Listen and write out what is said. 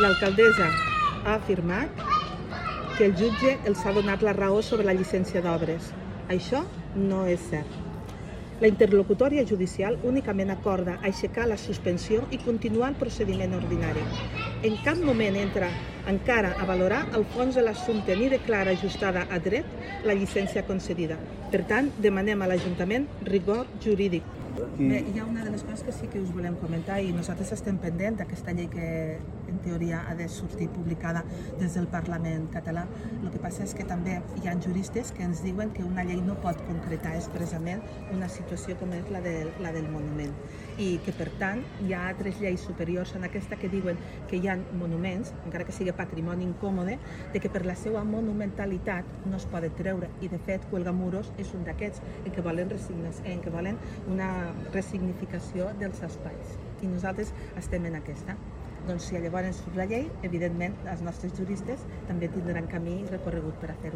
L'alcaldessa ha afirmat que el jutge els ha donat la raó sobre la llicència d'obres. Això no és cert. La interlocutòria judicial únicament acorda aixecar la suspensió i continuar el procediment ordinari. En cap moment entra encara a valorar el fons de l'assumpte ni declara ajustada a dret la llicència concedida. Per tant, demanem a l'Ajuntament rigor jurídic. Bé, hi ha una de les coses que sí que us volem comentar i nosaltres estem pendents d'aquesta llei que en teoria ha de sortir publicada des del Parlament català. El que passa és que també hi ha juristes que ens diuen que una llei no pot concretar expressament una situació com és la del monument i que per tant hi ha altres lleis superiors a aquesta que diuen que hi ha monuments, encara que sigui patrimoni incòmode, de que per la seva monumentalitat no es poden treure i de fet Cuelgamuros és un d'aquests en què volen una resignificació dels espais i nosaltres estem en aquesta. Doncs si llavors surt la llei, evidentment els nostres juristes també tindran camí recorregut per a fer-ho.